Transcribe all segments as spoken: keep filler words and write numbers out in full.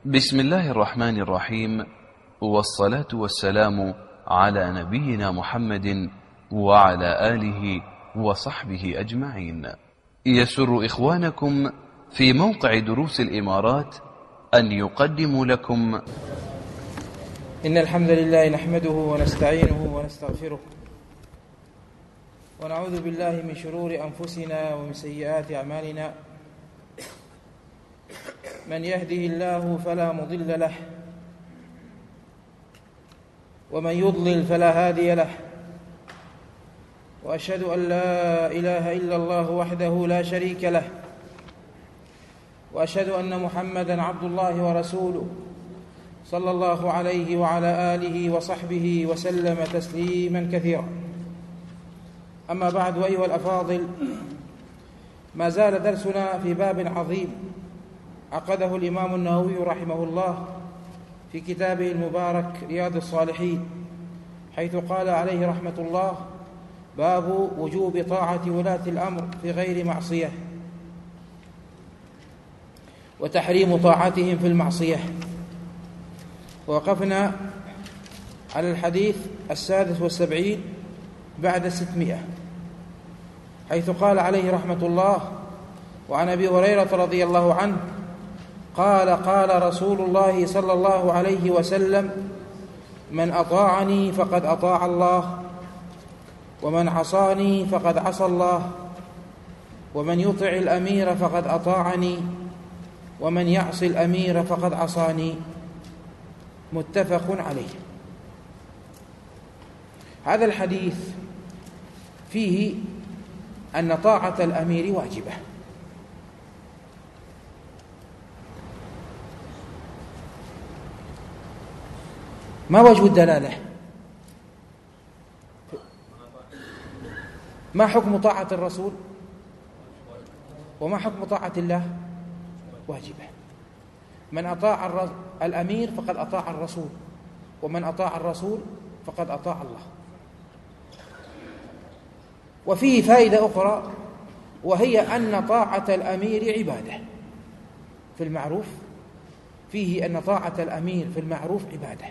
بسم الله الرحمن الرحيم، والصلاة والسلام على نبينا محمد وعلى آله وصحبه أجمعين. يسر إخوانكم في موقع دروس الإمارات أن يقدموا لكم إن الحمد لله نحمده ونستعينه ونستغفره ونعوذ بالله من شرور أنفسنا ومن سيئات أعمالنا. من يهده الله فلا مضل له ومن يضلل فلا هادي له، وأشهد أن لا إله إلا الله وحده لا شريك له، وأشهد أن محمدًا عبد الله ورسوله صلى الله عليه وعلى آله وصحبه وسلم تسليمًا كثيرا. أما بعد، أيها الأفاضل، ما زال درسنا في باب عظيم عقده الإمام النووي رحمه الله في كتابه المبارك رياض الصالحين، حيث قال عليه رحمة الله: باب وجوب طاعة ولاة الأمر في غير معصية، وتحريم طاعتهم في المعصية. ووقفنا على الحديث السادس والسبعين بعد الستمائة، حيث قال عليه رحمة الله: وعن أبي هريرة رضي الله عنه قال: قال رسول الله صلى الله عليه وسلم: من أطاعني فقد أطاع الله، ومن عصاني فقد عصى الله، ومن يطع الأمير فقد أطاعني، ومن يعص الأمير فقد عصاني. متفق عليه. هذا الحديث فيه أن طاعة الأمير واجبة، ما وجه الدلالة؟ ما حكم طاعة الرسول؟ وما حكم طاعة الله؟ واجبة. من أطاع الأمير فقد أطاع الرسول، ومن أطاع الرسول فقد أطاع الله. وفيه فائدة أخرى، وهي أن طاعة الأمير عبادة في المعروف. فيه أن طاعة الأمير في المعروف عبادة،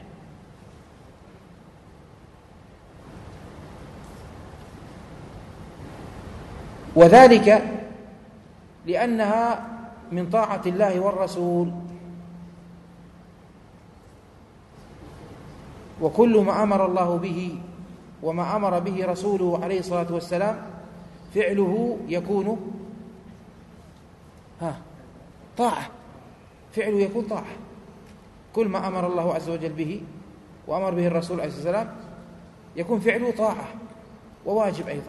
وذلك لأنها من طاعة الله والرسول. وكل ما أمر الله به وما أمر به رسوله عليه الصلاة والسلام فعله يكون ها طاعة، فعله يكون طاعة. كل ما أمر الله عز وجل به وأمر به الرسول عليه الصلاة والسلام يكون فعله طاعة وواجب أيضا.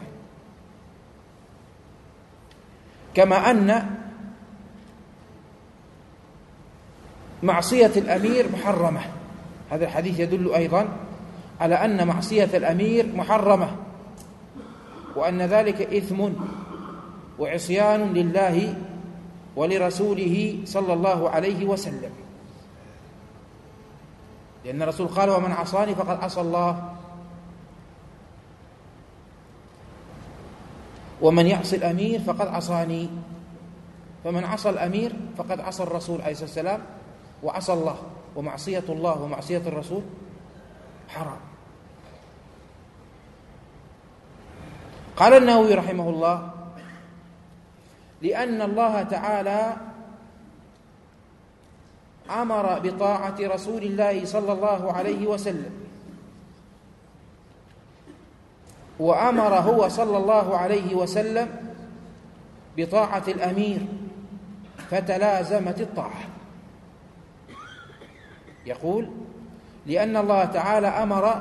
كما أن معصية الأمير محرمة. هذا الحديث يدل أيضا على أن معصية الأمير محرمة، وأن ذلك إثم وعصيان لله ولرسوله صلى الله عليه وسلم، لأن الرسول قال: ومن عصاني فقد عصى الله، ومن يعص الأمير فقد عصاني. فمن عصى الأمير فقد عصى الرسول عليه الصلاة والسلام وعصى الله، ومعصية الله ومعصية الرسول حرام. قال النووي رحمه الله: لأن الله تعالى أمر بطاعة رسول الله صلى الله عليه وسلم، وأمر هو صلى الله عليه وسلم بطاعة الأمير، فتلازمت الطاعة. يقول: لأن الله تعالى أمر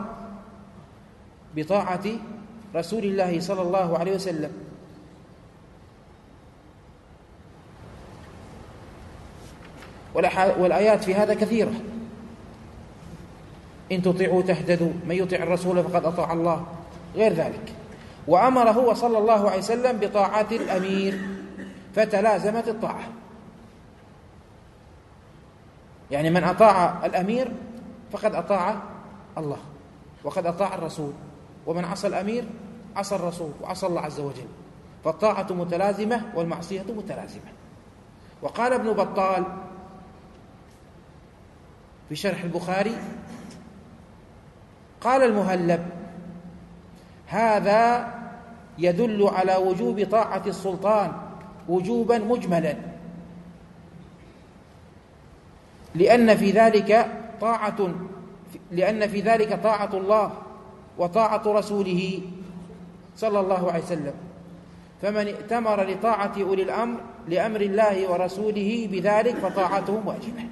بطاعة رسول الله صلى الله عليه وسلم، والآيات في هذا كثيرة: إن تطيعوا تهتدوا، من يطع الرسول فقد أطاع الله، غير ذلك. وأمر هو صلى الله عليه وسلم بطاعة الأمير، فتلازمت الطاعة. يعني من أطاع الأمير فقد أطاع الله وقد أطاع الرسول، ومن عصى الأمير عصى الرسول وعصى الله عز وجل. فالطاعة متلازمة والمعصية متلازمة. وقال ابن بطال: في شرح البخاري قال المهلب: هذا يدل على وجوب طاعة السلطان وجوبا مجملا، لأن في ذلك طاعة لأن في ذلك طاعة الله وطاعة رسوله صلى الله عليه وسلم، فمن ائتمر لطاعة أولي الأمر لأمر الله ورسوله بذلك فطاعتهم واجبة.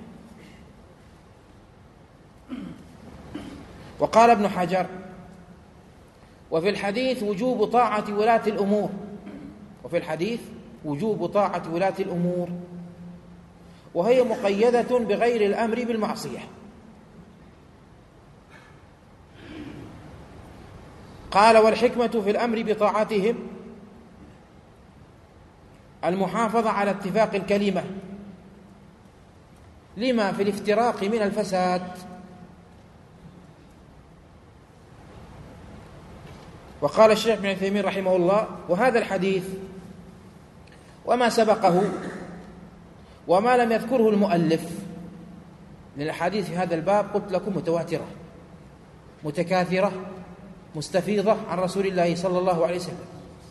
وقال ابن حجر: وفي الحديث وجوب طاعة ولاة الأمور وفي الحديث وجوب طاعة ولاة الأمور وهي مقيدة بغير الأمر بالمعصية. قال: والحكمة في الأمر بطاعتهم المحافظة على اتفاق الكلمة لما في الافتراق من الفساد. وقال الشيخ ابن عثيمين رحمه الله: وهذا الحديث وما سبقه وما لم يذكره المؤلف، لأن الأحاديث في هذا الباب قلت لكم متواترة متكاثرة مستفيضة عن رسول الله صلى الله عليه وسلم.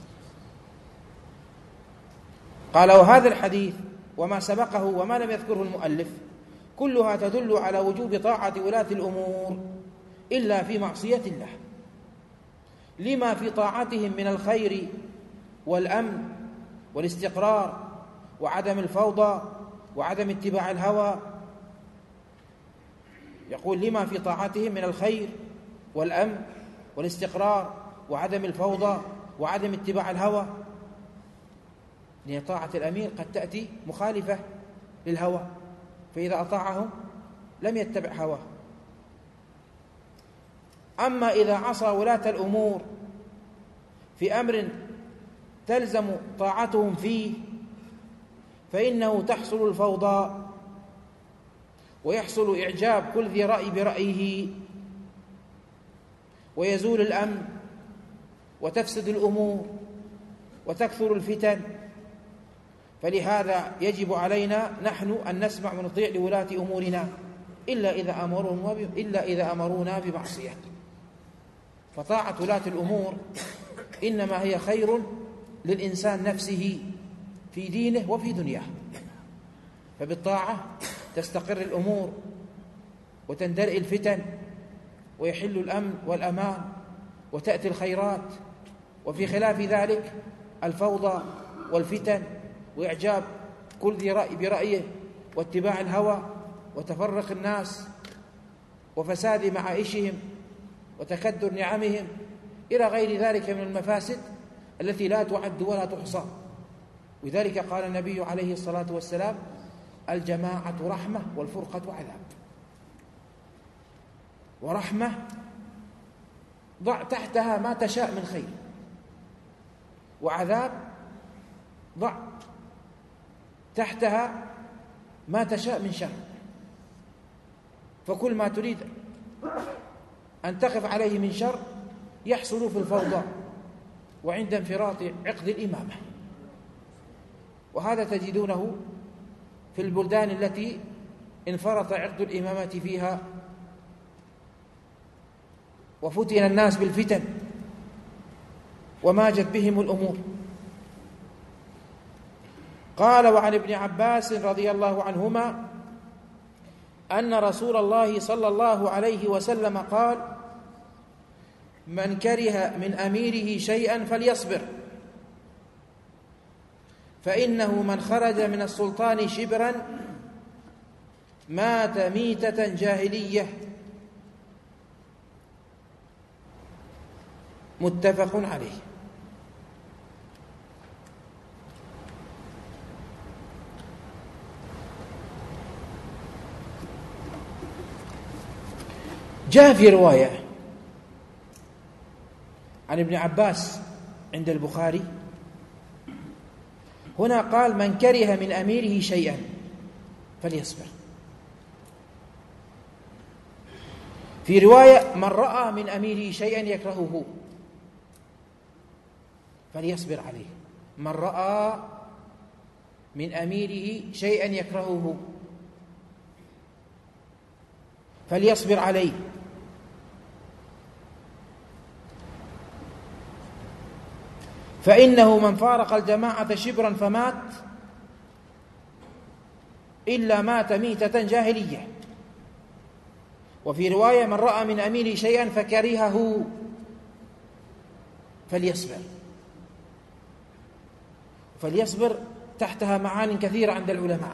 قال: وهذا الحديث وما سبقه وما لم يذكره المؤلف كلها تدل على وجوب طاعة ولاة الأمور إلا في معصية الله، لما في طاعتهم من الخير والأمن والاستقرار وعدم الفوضى وعدم اتباع الهوى. يقول: لما في طاعتهم من الخير والأمن والاستقرار وعدم الفوضى وعدم اتباع الهوى، لأن طاعة الأمير قد تأتي مخالفة للهوى، فإذا أطاعهم لم يتبع هواه. أما إذا عصى ولاة الأمور في أمر تلزم طاعتهم فيه فإنه تحصل الفوضى ويحصل إعجاب كل ذي رأي برأيه ويزول الأمن وتفسد الأمور وتكثر الفتن. فلهذا يجب علينا نحن أن نسمع ونطيع لولاة أمورنا إلا إذا أمرونا إلا إذا أمرونا بمعصية. فطاعة ولاة الأمور إنما هي خير للإنسان نفسه في دينه وفي دنياه، فبالطاعة تستقر الأمور وتندرئ الفتن ويحل الأمن والأمان وتأتي الخيرات، وفي خلاف ذلك الفوضى والفتن وإعجاب كل ذي رأي برأيه واتباع الهوى وتفرق الناس وفساد معائشهم وتكدر نعمهم إلى غير ذلك من المفاسد التي لا تعد ولا تحصى. ولذلك قال النبي عليه الصلاة والسلام: الجماعة رحمة والفرقة عذاب. ورحمة ضع تحتها ما تشاء من خير، وعذاب ضع تحتها ما تشاء من شر. فكل ما تريد أن تقف عليه من شر يحصل في الفوضى وعند انفراط عقد الإمامة. وهذا تجدونه في البلدان التي انفرط عقد الإمامة فيها وفتن الناس بالفتن وماجت بهم الأمور. قال: وعن ابن عباس رضي الله عنهما أن رسول الله صلى الله عليه وسلم قال: من كره من أميره شيئا فليصبر، فإنه من خرج من السلطان شبرا مات ميتة جاهلية. متفق عليه. جاء في رواية عن ابن عباس عند البخاري هنا قال: من كره من أميره شيئا فليصبر. في رواية: من رأى من أميره شيئا يكرهه فليصبر عليه. من رأى من أميره شيئا يكرهه فليصبر عليه. فإنه من فارق الجماعة شبرا فمات إلا مات ميتة جاهلية. وفي رواية: من رأى من أميره شيئا فكرهه فليصبر. فليصبر تحتها معان كثيرة عند العلماء.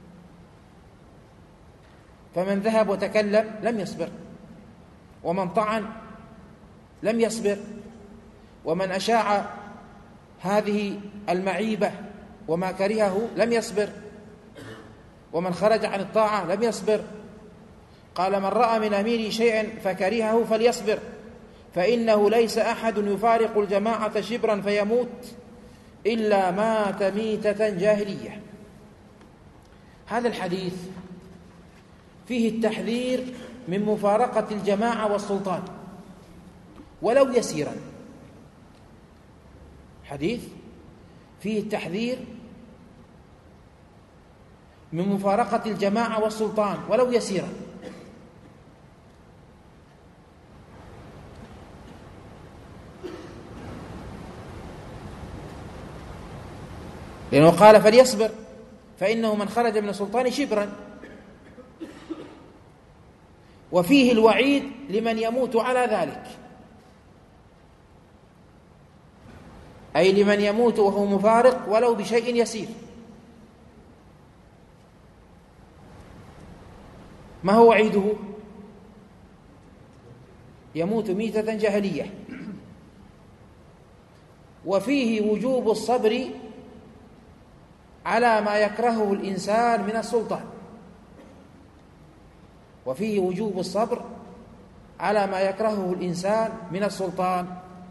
فمن ذهب وتكلم لم يصبر، ومن طعن لم يصبر، ومن أشاع هذه المعيبة وما كرهه لم يصبر، ومن خرج عن الطاعة لم يصبر. قال: من رأى من أميره شيئا فكرهه فليصبر، فإنه ليس أحد يفارق الجماعة شبرا فيموت إلا مات ميتة جاهلية. هذا الحديث فيه التحذير من مفارقة الجماعة والسلطان ولو يسيرا. حديث فيه التحذير من مفارقة الجماعة والسلطان ولو يسيرا. لأنه قال: فليصبر فإنه من خرج من السلطان شبرا. وفيه الوعيد لمن يموت على ذلك، أي لمن يموت وهو مفارق ولو بشيء يسير. ما هو وعيده؟ يموت ميتة جاهلية. وفيه وجوب الصبر على ما يكرهه الإنسان من السلطان. وفيه وجوب الصبر على ما يكرهه الإنسان من السلطان.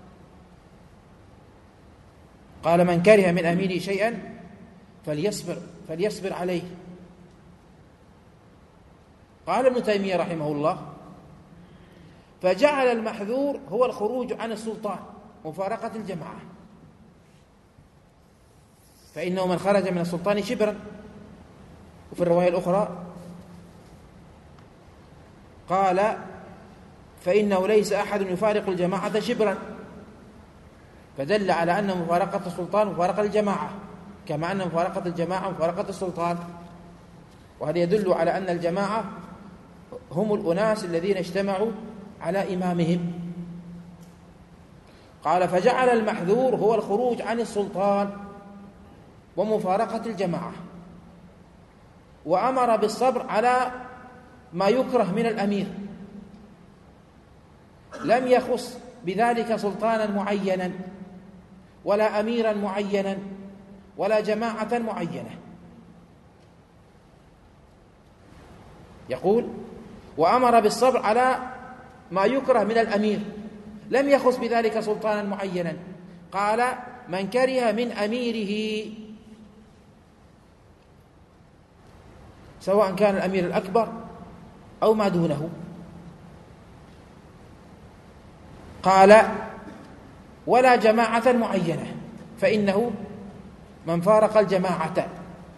قال: من كره من أميره شيئا فليصبر فليصبر عليه. قال ابن تيمية رحمه الله: فجعل المحذور هو الخروج عن السلطان، مفارقة الجماعة، فإنه من خرج من السلطان شبرا. وفي الرواية الأخرى قال: فإنه ليس أحد يفارق الجماعة شبرا، فدل على أن مفارقة السلطان مفارقة الجماعة، كما أن مفارقة الجماعة مفارقة السلطان. وهذا يدل على أن الجماعة هم الأناس الذين اجتمعوا على إمامهم. قال: فجعل المحذور هو الخروج عن السلطان ومفارقة الجماعة، وأمر بالصبر على ما يكره من الأمير، لم يخص بذلك سلطانا معينا ولا أميرا معينا ولا جماعة معينة. يقول: وأمر بالصبر على ما يكره من الأمير، لم يخص بذلك سلطانا معينا. قال: من كره من أميره، سواء كان الأمير الأكبر أو ما دونه. قال: ولا جماعة معينة، فإنه من فارق الجماعة.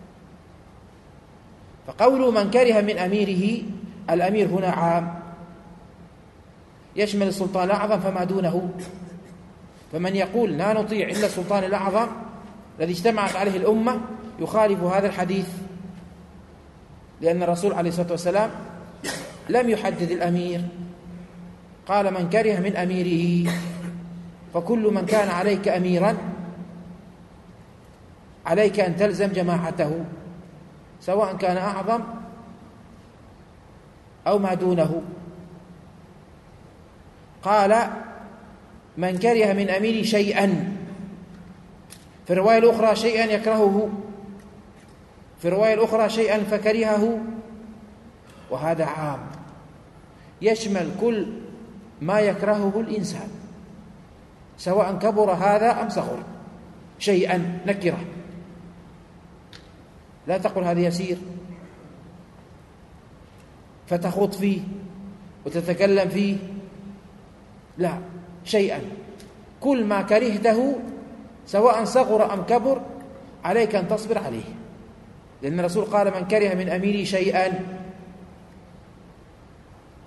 فقول من كره من أميره، الأمير هنا عام، يشمل السلطان الأعظم فما دونه. فمن يقول لا نطيع إلا السلطان الأعظم الذي اجتمعت عليه الأمة يخالف هذا الحديث، لأن الرسول عليه الصلاة والسلام لم يحدد الأمير، قال: من كره من أميره. فكل من كان عليك أميرا عليك أن تلزم جماعته، سواء كان أعظم أو ما دونه. قال: من كره من أميره شيئا، في الرواية الأخرى شيئا يكرهه، في الرواية الأخرى شيئا فكرهه. وهذا عام يشمل كل ما يكرهه الإنسان، سواء كبر هذا أم صغر. شيئا نكرة، لا تقل هذا يسير فتخوض فيه وتتكلم فيه، لا، شيئا، كل ما كرهته سواء صغر أم كبر عليك أن تصبر عليه، لأن الرسول قال: من كره من أميره شيئا.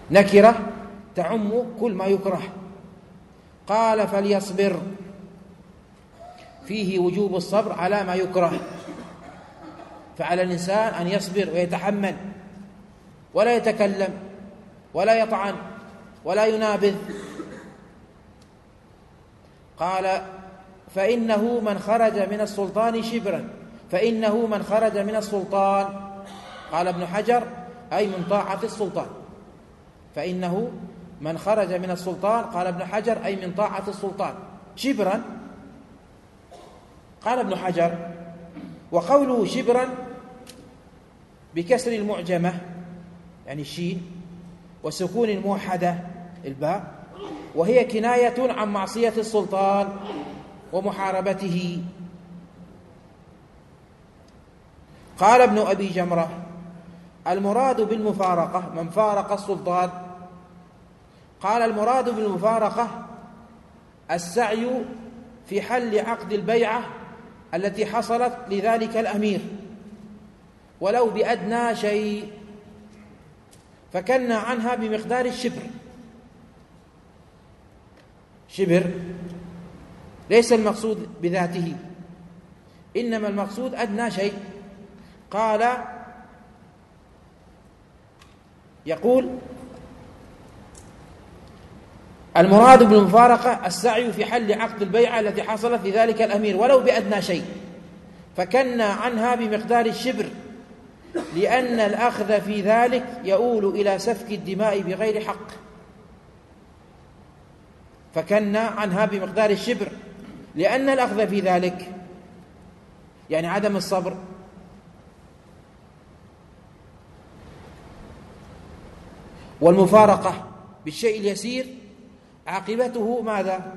نكرة تعم كل ما يكره. قال فليصبر، فيه وجوب الصبر على ما يكره، فعلى الإنسان أن يصبر ويتحمل ولا يتكلم ولا يطعن ولا ينابذ. قال فإنه من خرج من السلطان شبرا، فإنه من خرج من السلطان، قال ابن حجر أي من طاعة السلطان، فإنه من خرج من السلطان، قال ابن حجر أي من طاعة السلطان شبرا. قال ابن حجر وقوله شبرا بكسر المعجمة يعني الشين وسكون الموحدة الباء، وهي كناية عن معصية السلطان ومحاربته. قال ابن أبي جمرة المراد بالمفارقة من فارق السلطان. قال المراد بالمفارقة السعي في حل عقد البيعة التي حصلت لذلك الأمير ولو بأدنى شيء، فكنا عنها بمقدار الشبر. شبر ليس المقصود بذاته، إنما المقصود أدنى شيء. قال يقول المراد بالمفارقة السعي في حل عقد البيعة التي حصلت لذلك الأمير ولو بأدنى شيء، فكنا عنها بمقدار الشبر، لأن الأخذ في ذلك يؤول إلى سفك الدماء بغير حق. فكنا عنها بمقدار الشبر لأن الأخذ في ذلك يعني عدم الصبر والمفارقة بالشيء اليسير عاقبته ماذا؟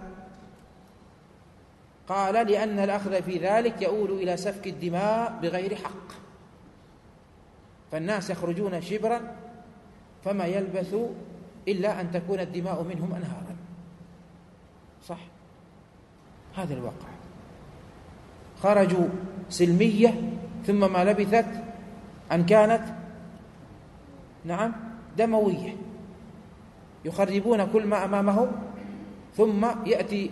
قال لأن الأخذ في ذلك يؤول إلى سفك الدماء بغير حق، فالناس يخرجون شبرا فما يلبث إلا أن تكون الدماء منهم أنهارا. صح، هذا الواقع. خرجوا سلمية ثم ما لبثت أن كانت نعم دموية، يخربون كل ما أمامهم، ثم يأتي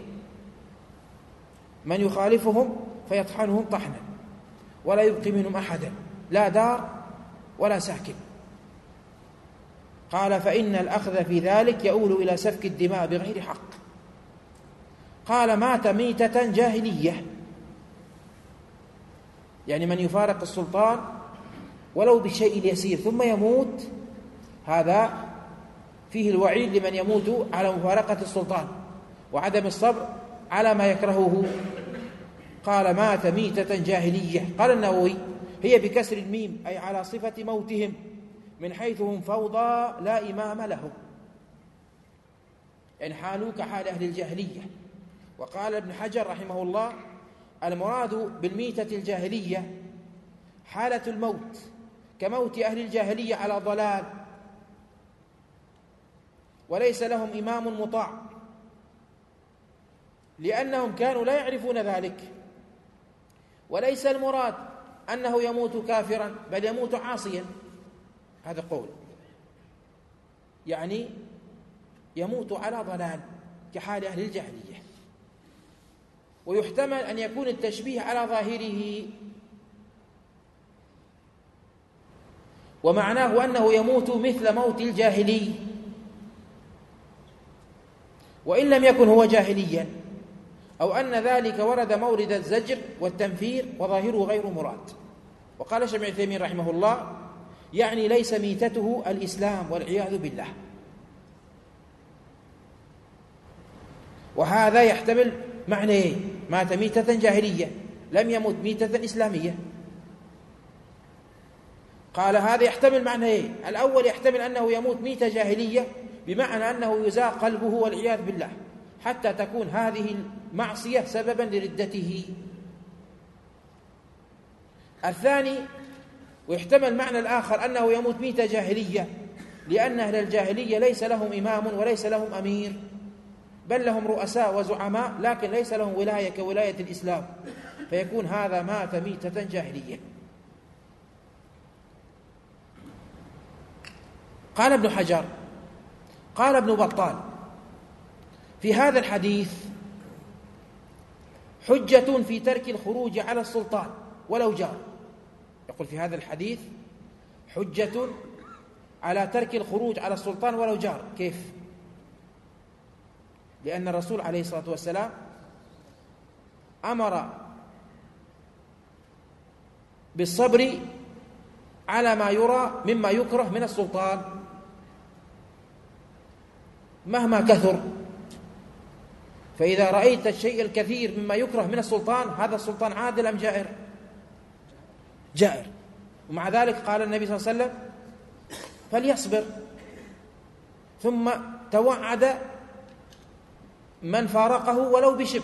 من يخالفهم فيطحنهم طحنا ولا يبقي منهم أحدا، لا دار ولا ساكن. قال فإن الأخذ في ذلك يؤول إلى سفك الدماء بغير حق. قال مات ميتة جاهلية، يعني من يفارق السلطان ولو بالشيء اليسير ثم يموت، هذا فيه الوعيد لمن يموت على مفارقة السلطان وعدم الصبر على ما يكرهه. قال مات ميتة جاهلية. قال النووي هي بكسر الميم أي على صفة موتهم، من حيث هم فوضى لا إمام لهم، يعني حالوا كحال أهل الجاهلية. وقال ابن حجر رحمه الله المراد بالميتة الجاهلية حالة الموت كموت أهل الجاهلية على ضلال، وليس لهم إمام مطاع، لأنهم كانوا لا يعرفون ذلك. وليس المراد أنه يموت كافرا، بل يموت عاصيا، هذا قول، يعني يموت على ضلال كحال أهل الجاهلية. ويحتمل أن يكون التشبيه على ظاهره، ومعناه أنه يموت مثل موت الجاهلي، وإن لم يكن هو جاهليا، أو أن ذلك ورد مورد الزجر والتنفير وظاهره غير مراد. وقال شيخ ابن عثيمين رحمه الله يعني ليس ميتته الإسلام والعياذ بالله. وهذا يحتمل معنى مات ميتة جاهلية، لم يمت ميتة إسلامية. قال هذا يحتمل معنى الأول، يحتمل أنه يموت ميتة جاهلية بمعنى أنه يزاق قلبه والعياذ بالله حتى تكون هذه المعصية سببا لردته. الثاني ويحتمل معنى الآخر أنه يموت ميتة جاهلية، لأن أهل الجاهلية ليس لهم إمام وليس لهم أمير، بل لهم رؤساء وزعماء، لكن ليس لهم ولاية كولاية الإسلام، فيكون هذا مات ميتة جاهلية. قال ابن حجر قال ابن بطال في هذا الحديث حجة في ترك الخروج على السلطان ولو جار. يقول في هذا الحديث حجة على ترك الخروج على السلطان ولو جار. كيف؟ لأن الرسول عليه الصلاة والسلام أمر بالصبر على ما يرى مما يكره من السلطان مهما كثر. فإذا رأيت الشيء الكثير مما يكره من السلطان هذا السلطان عادل أم جائر؟ جائر. ومع ذلك قال النبي صلى الله عليه وسلم فليصبر، ثم توعد من فارقه ولو بشبر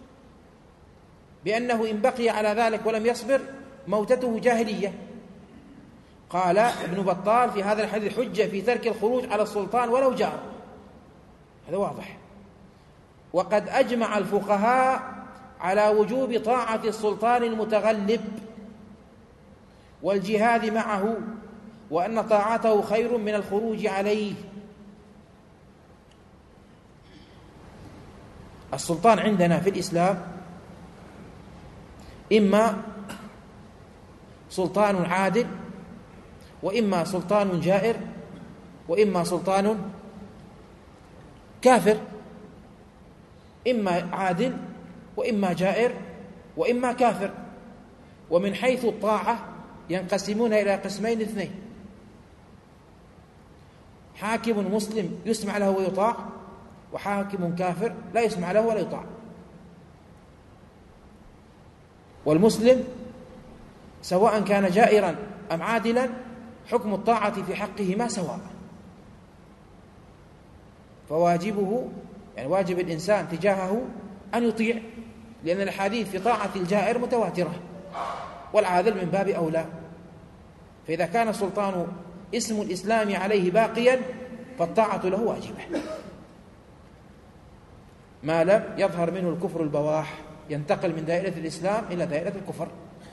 بأنه إن بقي على ذلك ولم يصبر موتته جاهلية. قال ابن بطال في هذا الحديث حجة في ترك الخروج على السلطان ولو جار. هذا واضح. وقد أجمع الفقهاء على وجوب طاعة السلطان المتغلب والجهاد معه، وأن طاعته خير من الخروج عليه. السلطان عندنا في الإسلام إما سلطان عادل، وإما سلطان جائر، وإما سلطان كافر. إما عادل وإما جائر وإما كافر. ومن حيث الطاعة ينقسمون إلى قسمين اثنين: حاكم مسلم يسمع له ويطاع، وحاكم كافر لا يسمع له ولا يطاع. والمسلم سواء كان جائرا أم عادلا حكم الطاعة في حقهما سواء. فواجبه يعني واجب الإنسان تجاهه أن يطيع، لأن الحديث في طاعة الجائر متواترة، والعادل من باب أولى. فإذا كان السلطان اسم الإسلام عليه باقيا فالطاعة له واجبة ما لم يظهر منه الكفر البواح، ينتقل من دائرة الإسلام إلى دائرة الكفر.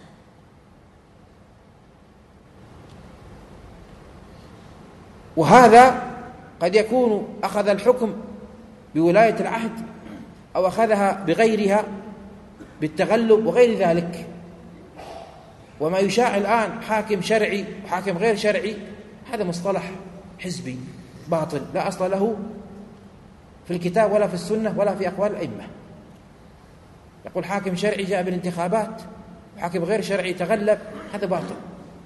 وهذا قد يكون أخذ الحكم بولاية العهد أو أخذها بغيرها بالتغلب وغير ذلك. وما يشاع الآن حاكم شرعي وحاكم غير شرعي هذا مصطلح حزبي باطل لا أصل له في الكتاب ولا في السنة ولا في أقوال الأئمة. يقول حاكم شرعي جاء بالانتخابات وحاكم غير شرعي تغلب، هذا باطل.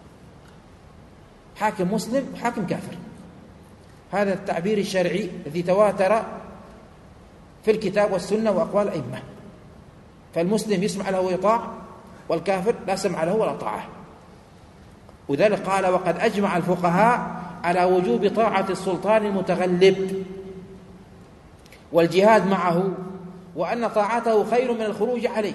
حاكم مسلم وحاكم كافر، هذا التعبير الشرعي الذي تواتر في الكتاب والسنة وأقوال الأئمة. فالمسلم يسمع له ويطاع، والكافر لا سمع له ولا طاعة. وذلك قال وقد أجمع الفقهاء على وجوب طاعة السلطان المتغلب والجهاد معه، وأن طاعته خير من الخروج عليه.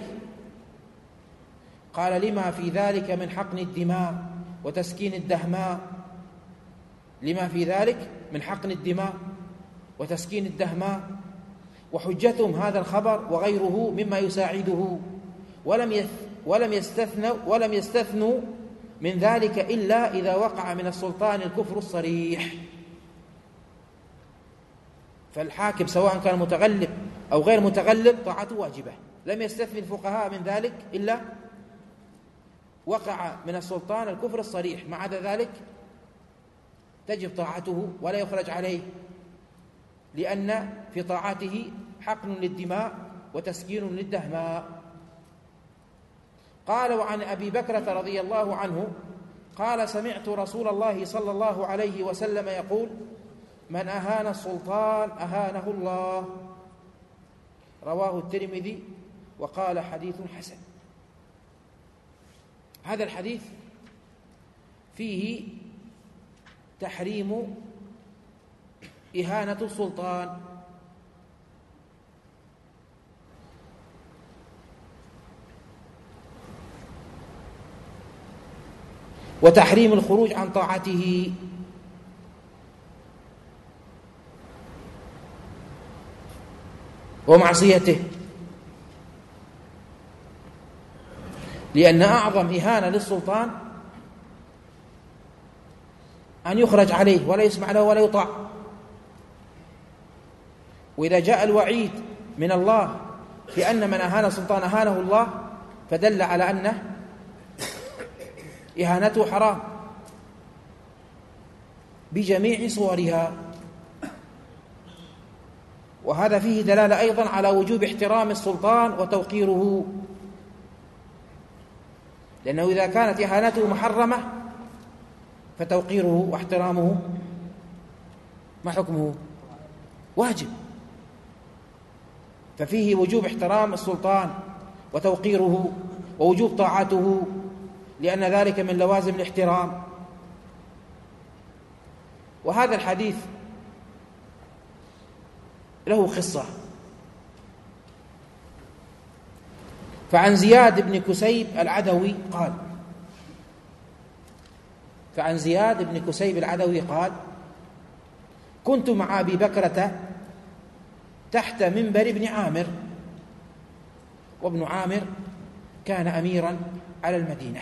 قال لما في ذلك من حقن الدماء وتسكين الدهماء، لما في ذلك من حقن الدماء وتسكين الدهماء. وحجتهم هذا الخبر وغيره مما يساعده، ولم ولم يستثنوا ولم يستثنوا من ذلك إلا إذا وقع من السلطان الكفر الصريح. فالحاكم سواء كان متغلب أو غير متغلب طاعته واجبة، لم يستثني الفقهاء من ذلك إلا وقع من السلطان الكفر الصريح، ما عدا ذلك تجب طاعته ولا يخرج عليه، لأن في طاعته حقن للدماء وتسكين للدهماء. قال وعن أبي بكرة رضي الله عنه قال سمعت رسول الله صلى الله عليه وسلم يقول من أهان السلطان أهانه الله. رواه الترمذي وقال حديث حسن. هذا الحديث فيه تحريم إهانة السلطان، وتحريم الخروج عن طاعته، ومعصيته، لأن أعظم إهانة للسلطان أن يخرج عليه ولا يسمع له ولا يطاع. وإذا جاء الوعيد من الله في أن من أهان سلطان أهانه الله فدل على أنه إهانته حرام بجميع صورها. وهذا فيه دلالة أيضا على وجوب احترام السلطان وتوقيره، لأنه إذا كانت إهانته محرمة فتوقيره واحترامه ما حكمه؟ واجب. ففيه وجوب احترام السلطان وتوقيره ووجوب طاعته، لأن ذلك من لوازم الاحترام. وهذا الحديث له قصة. فعن زياد بن كسيب العدوي قال فعن زياد بن كسيب العدوي قال كنت مع أبي بكرة تحت منبر ابن عامر، وابن عامر كان أميرا على المدينة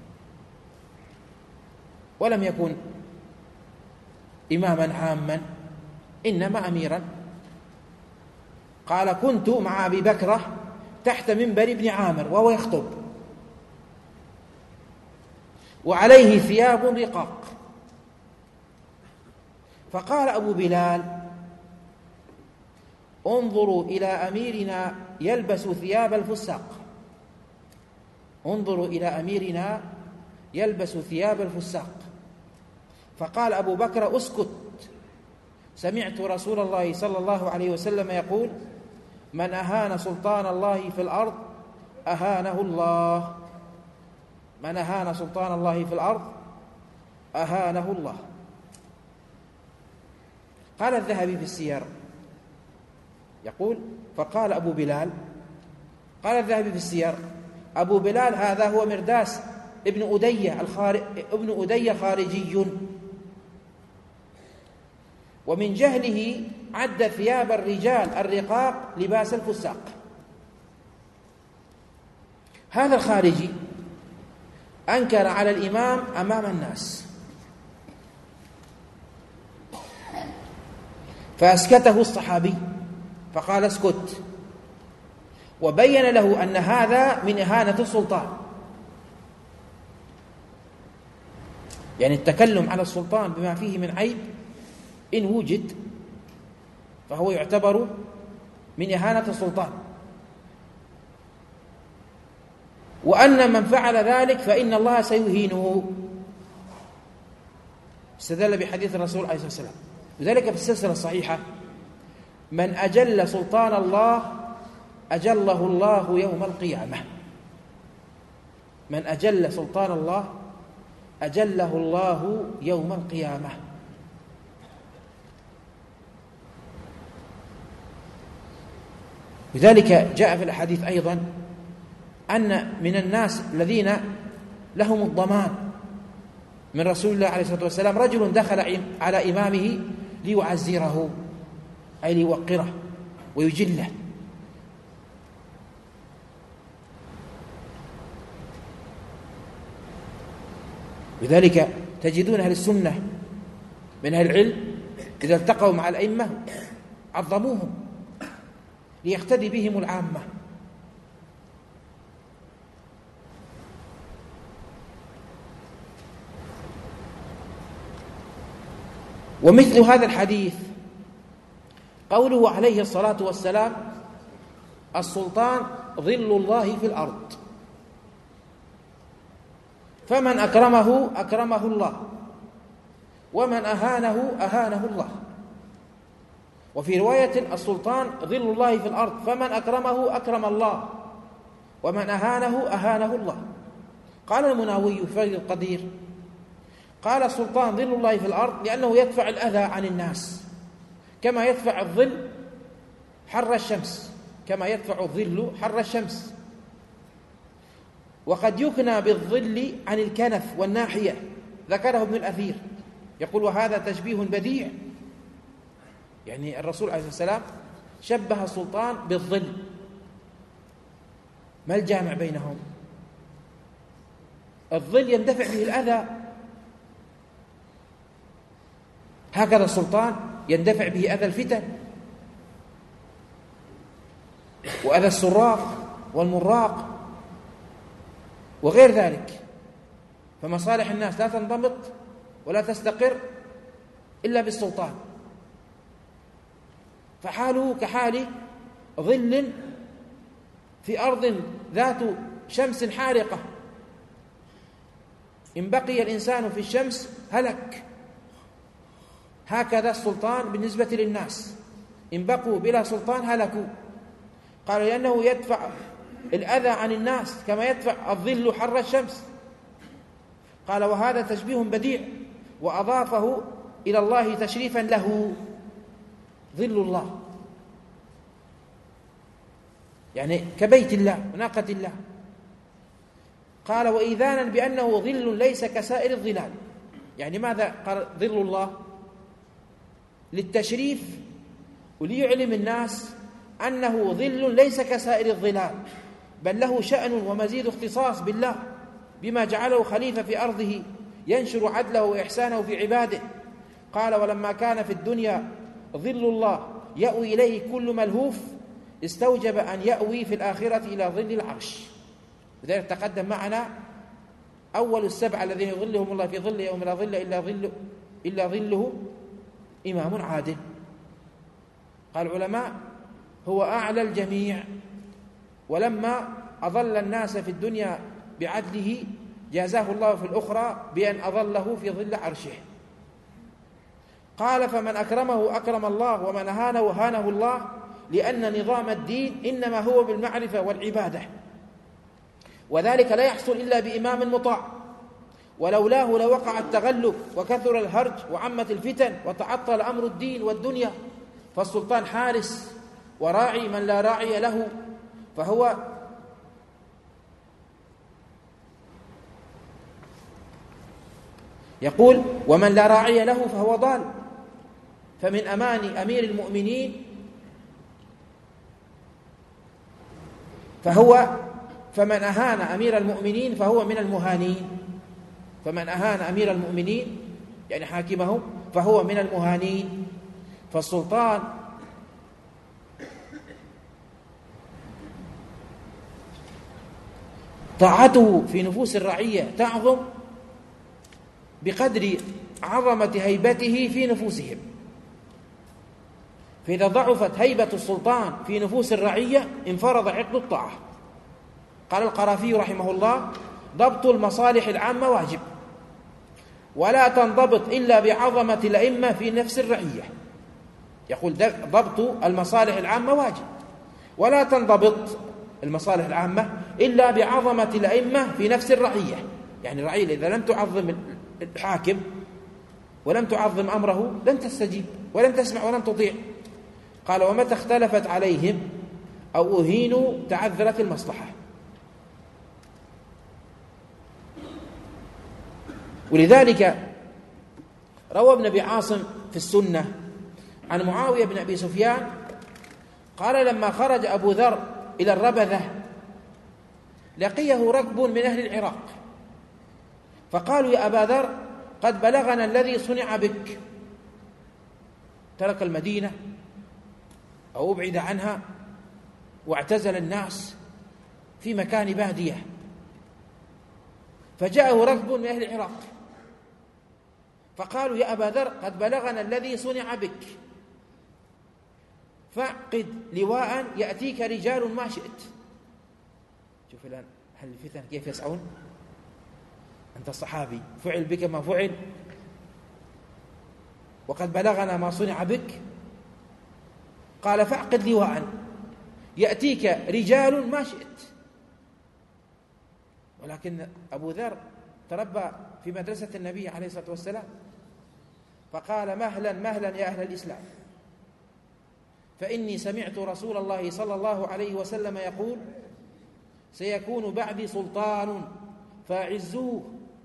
ولم يكن إماما عاما، إنما أميرا. قال كنت مع أبي بكرة تحت منبر ابن عامر وهو يخطب وعليه ثياب رقاق، فقال أبو بلال انظروا إلى أميرنا يلبس ثياب الفساق، انظروا إلى أميرنا يلبس ثياب الفساق. فقال أبو بكر اسكت، سمعت رسول الله صلى الله عليه وسلم يقول من أهان سلطان الله في الأرض أهانه الله، من أهان سلطان الله في الأرض أهانه الله. قال الذهبي في السير يقول فقال أبو بلال، قال الذهبي في السير أبو بلال هذا هو مرداس ابن أدية الخارج ابن أدية خارجي، ومن جهله عد ثياب الرجال الرقاق لباس الفساق. هذا الخارجي أنكر على الإمام أمام الناس فأسكته الصحابي فقال اسكت، وبين له أن هذا من إهانة السلطان، يعني التكلم على السلطان بما فيه من عيب إن وجد فهو يعتبر من إهانة السلطان، وأن من فعل ذلك فإن الله سيهينه. استدل بحديث الرسول عليه الصلاة والسلام، وذلك في السلسلة الصحيحة من أجل سلطان الله أجله الله يوم القيامة، من أجل سلطان الله أجله الله يوم القيامة. لذلك جاء في الحديث أيضا أن من الناس الذين لهم الضمان من رسول الله عليه الصلاة والسلام رجل دخل على إمامه ليعزره أي ليوقره ويجله، لذلك تجدون أهل السنة من أهل العلم إذا التقوا مع الأئمة عظموهم ليقتدي بهم العامة. ومثل هذا الحديث قوله عليه الصلاة والسلام السلطان ظل الله في الأرض، فمن أكرمه أكرمه الله ومن أهانه أهانه الله. وفي رواية السلطان ظل الله في الأرض فمن أكرمه أكرم الله ومن أهانه أهانه الله. قال المناوي في فيض القدير قال السلطان ظل الله في الأرض لأنه يدفع الأذى عن الناس كما يدفع الظل حر الشمس، كما يدفع الظل حر الشمس. وقد يكنى بالظل عن الكنف والناحية، ذكره ابن الأثير يقول وهذا تشبيه بديع، يعني الرسول عليه الصلاة والسلام شبه السلطان بالظل. ما الجامع بينهم؟ الظل يندفع به الأذى، هكذا السلطان يندفع به أذى الفتن. وأذى السراق والمراق وغير ذلك. فمصالح الناس لا تنضبط ولا تستقر إلا بالسلطان. فحاله كحال ظل في أرض ذات شمس حارقة، إن بقي الإنسان في الشمس هلك. هكذا السلطان بالنسبة للناس، إن بقوا بلا سلطان هلكوا. قال لأنه يدفع الأذى عن الناس كما يدفع الظل حر الشمس. قال وهذا تشبيه بديع، وأضافه إلى الله تشريفا له، ظل الله يعني كبيت الله وناقة الله. قال وإيذانا بأنه ظل ليس كسائر الظلال. يعني ماذا قال ظل الله؟ للتشريف وليعلم الناس أنه ظل ليس كسائر الظلال، بل له شأن ومزيد اختصاص بالله بما جعله خليفة في أرضه ينشر عدله وإحسانه في عباده. قال ولما كان في الدنيا ظل الله يأوي إليه كل ملهوف، استوجب أن يأوي في الآخرة إلى ظل العرش. لذلك تقدم معنا أول السبعة الذين يظلهم الله في ظل يوم لا ظل إلا ظل إلا ظله إمام عادل. قال العلماء هو أعلى الجميع، ولما أظل الناس في الدنيا بعدله جازاه الله في الأخرى بأن أظله في ظل عرشه. قال فمن أكرمه أكرم الله، ومن أهانه هانه الله، لأن نظام الدين إنما هو بالمعرفة والعبادة، وذلك لا يحصل إلا بإمام مطاع، ولولاه لوقع التغلب وكثر الهرج وعمت الفتن وتعطل أمر الدين والدنيا. فالسلطان حارس وراعي من لا راعي له، فهو يقول ومن لا راعي له فهو ضال. فمن أمان أمير المؤمنين فهو فمن أهان أمير المؤمنين فهو من المهانين. فمن أهان أمير المؤمنين يعني حاكمهم فهو من المهانين. فالسلطان طاعته في نفوس الرعية تعظم بقدر عظمة هيبته في نفوسهم. فإذا ضعفت هيبة السلطان في نفوس الرعية انفرض عقد الطاعة. قال القرافي رحمه الله ضبط المصالح العامة واجب، ولا تنضبط إلا بعظمة الأئمة في نفس الرعية. يقول ضبط المصالح العامة واجب، ولا تنضبط المصالح العامة إلا بعظمة الأئمة في نفس الرعية. يعني الرعية إذا لم تعظم الحاكم ولم تعظم أمره لن تستجيب ولن تسمع ولن تطيع. قال ومتى اختلفت عليهم أو أهينوا تعذرت المصلحة. ولذلك روى ابن أبي عاصم في السنة عن معاوية بن أبي سفيان قال لما خرج أبو ذر إلى الربذة لقيه ركب من أهل العراق فقالوا يا أبا ذر قد بلغنا الذي صنع بك. ترك المدينة أو أبعد عنها واعتزل الناس في مكان بادية، فجاءه ركب من أهل العراق فقالوا يا أبا ذر قد بلغنا الذي صنع بك، فاعقد لواء يأتيك رجال ما شئت. شوف الآن هل الفتن كيف يسعون؟ أنت الصحابي فعل بك ما فعل وقد بلغنا ما صنع بك. قال فاعقد لواء يأتيك رجال ما شئت. ولكن أبو ذر تربى في مدرسة النبي عليه الصلاة والسلام فقال مهلا مهلا يا أهل الإسلام، فإني سمعت رسول الله صلى الله عليه وسلم يقول سيكون بعدي سلطان فاعزوه،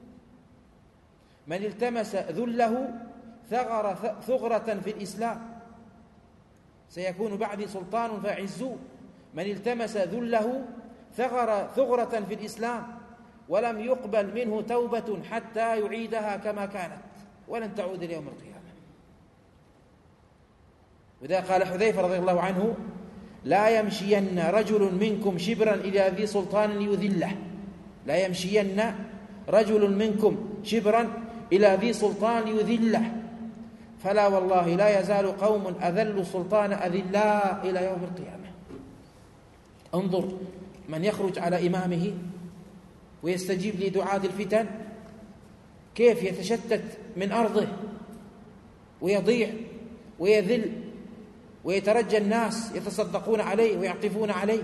من التمس ذله ثغر ثغرة في الإسلام. سيكون بعدي سلطان فاعزوه، من التمس ذله ثغر ثغرة في الإسلام ولم يقبل منه توبة حتى يعيدها كما كانت ولن تعود ليوم القيامة. وذا قال حذيفة رضي الله عنه لا يمشين رجل منكم شبرا إلى ذي سلطان يذله لا يمشين رجل منكم شبرا إلى ذي سلطان يذله فلا والله لا يزال قوم أذل سلطان أذلاء إلى يوم القيامة. انظر من يخرج على إمامه ويستجيب لدعاة الفتن كيف يتشتت من أرضه ويضيع ويذل ويترجى الناس يتصدقون عليه ويعطفون عليه.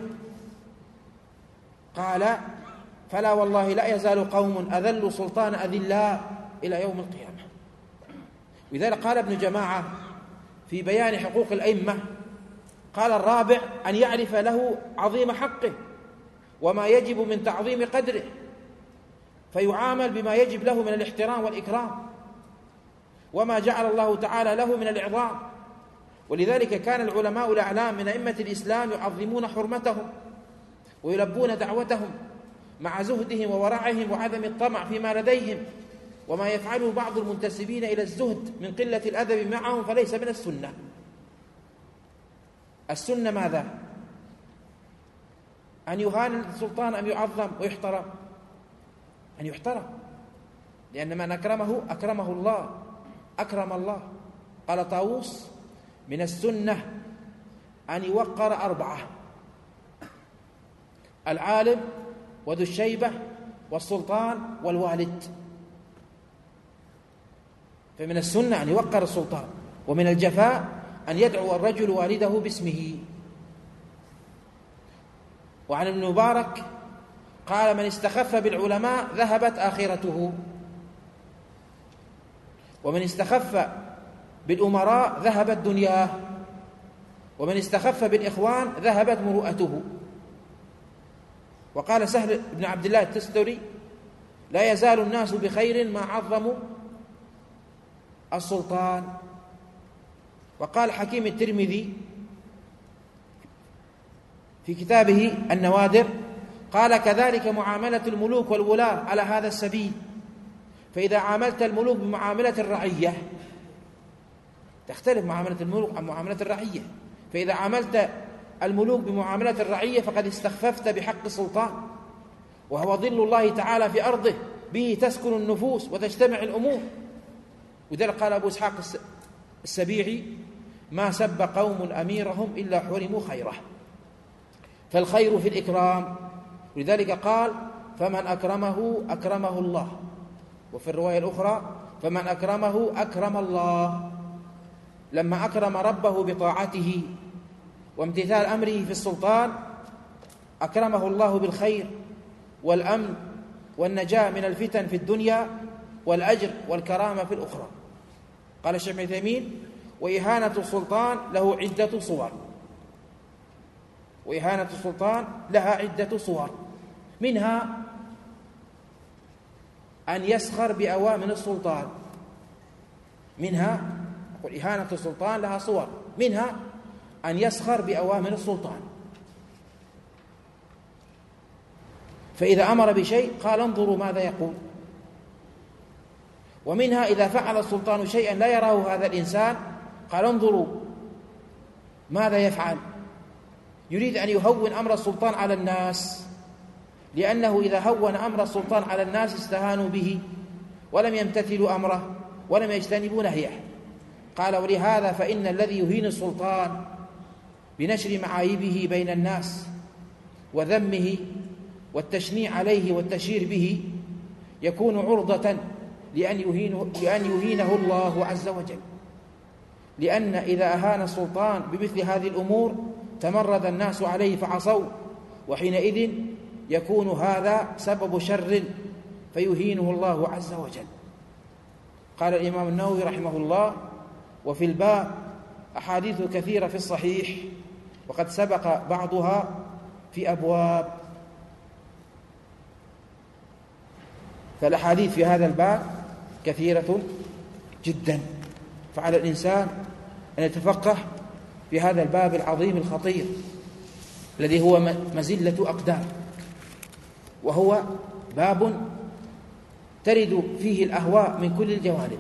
قال فلا والله لا يزال قوم أذل سلطان أذلاء إلى يوم القيامة. ولذلك قال ابن جماعة في بيان حقوق الأئمة قال الرابع أن يعرف له عظيم حقه وما يجب من تعظيم قدره فيعامل بما يجب له من الاحترام والإكرام وما جعل الله تعالى له من الإعظام. ولذلك كان العلماء الأعلام من أئمة الإسلام يعظمون حرمتهم ويلبون دعوتهم مع زهدهم وورعهم وعدم الطمع فيما لديهم، وما يفعله بعض المنتسبين إلى الزهد من قلة الأدب معهم فليس من السنة. السنة ماذا؟ أن يهان السلطان أم يعظم ويحترم؟ أن يحترم، لأن من أكرمه أكرمه الله أكرم الله. قال طاووس من السنة أن يوقر أربعة: العالم وذو الشيبة والسلطان والوالد. فمن السنة أن يوقر السلطان، ومن الجفاء أن يدعو الرجل والده باسمه. وعن ابن مبارك قال من استخف بالعلماء ذهبت آخرته، ومن استخف بالأمراء ذهبت دنياه، ومن استخف بالإخوان ذهبت مروءته. وقال سهل بن عبد الله التستري لا يزال الناس بخير ما عظموا السلطان. وقال حكيم الترمذي في كتابه النوادر قال كذلك معاملة الملوك والولاة على هذا السبيل، فإذا عاملت الملوك بمعاملة الرعية تختلف معاملة الملوك عن معاملة الرعية، فإذا عاملت الملوك بمعاملة الرعية فقد استخففت بحق السلطان، وهو ظل الله تعالى في أرضه به تسكن النفوس وتجتمع الأمور. وذلك قال أبو إسحاق السبيعي ما سب قوم أميرهم إلا حرموا خيره، فالخير في الإكرام. ولذلك قال فمن أكرمه أكرمه الله، وفي الرواية الأخرى فمن أكرمه أكرم الله. لما أكرم ربه بطاعته وامتثال أمره في السلطان أكرمه الله بالخير والأمن والنجاة من الفتن في الدنيا والأجر والكرامة في الأخرى. قال الشيخ ابن عثيمين وإهانة السلطان له عدة صور، وإهانة السلطان لها عدة صور، منها أن يسخر بأوامر السلطان. منها أقول إهانة السلطان لها صور، منها أن يسخر بأوامر السلطان، فإذا أمر بشيء قال انظروا ماذا يقول. ومنها إذا فعل السلطان شيئا لا يراه هذا الإنسان قال انظروا ماذا يفعل، يريد أن يهون أمر السلطان على الناس، لأنه إذا هون أمر السلطان على الناس استهانوا به ولم يمتثلوا أمره ولم يجتنبوا نهيه. قال ولهذا فإن الذي يهين السلطان بنشر معايبه بين الناس وذمه والتشنيع عليه والتشهير به يكون عرضة لأن يهينه, لأن يهينه الله عز وجل، لأن إذا أهان السلطان بمثل هذه الأمور تمرد الناس عليه فعصوا، وحينئذ يكون هذا سبب شر فيهينه الله عز وجل. قال الإمام النووي رحمه الله وفي الباب أحاديث كثيرة في الصحيح وقد سبق بعضها في أبواب، فالأحاديث في هذا الباب كثيرة جدا، فعلى الإنسان أن يتفقه في هذا الباب العظيم الخطير الذي هو مزلة أقدام، وهو باب ترد فيه الأهواء من كل الجوانب،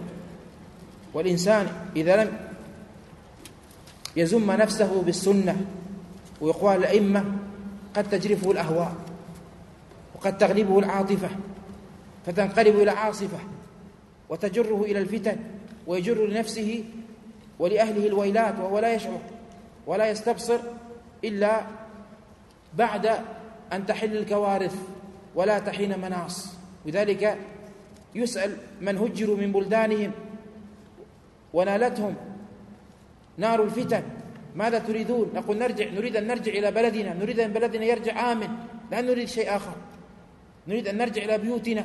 والإنسان إذا لم يزم نفسه بالسنة ويقال الأئمة قد تجرفه الأهواء وقد تغلبه العاطفة فتنقلب إلى عاصفة وتجره إلى الفتن ويجر لنفسه ولأهله الويلات وهو لا يشعر ولا يستبصر إلا بعد أن تحل الكوارث ولا تحين مناص. لذلك يسأل من هجروا من بلدانهم ونالتهم نار الفتن ماذا تريدون؟ نقول نرجع، نريد أن نرجع إلى بلدنا، نريد أن بلدنا يرجع آمن، لا نريد شيء آخر، نريد أن نرجع إلى بيوتنا.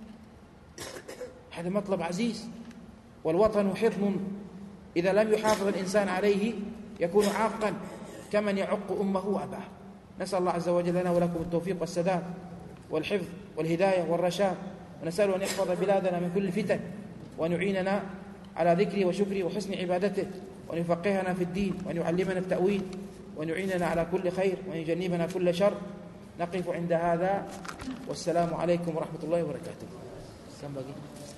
هذا مطلب عزيز. والوطن حضن إذا لم يحافظ الإنسان عليه يكون عاقا كمن يعق أمه وأباه. نسأل الله عز وجل لنا ولكم التوفيق والسداد والحفظ والهداية والرشاد، ونسأله أن يحفظ بلادنا من كل فتن وأن يعيننا على ذكره وشكره وحسن عبادته، وأن يفقهنا في الدين، وأن يعلمنا التأويل، وأن يعيننا على كل خير، وأن يجنبنا كل شر. نقف عند هذا، والسلام عليكم ورحمة الله وبركاته.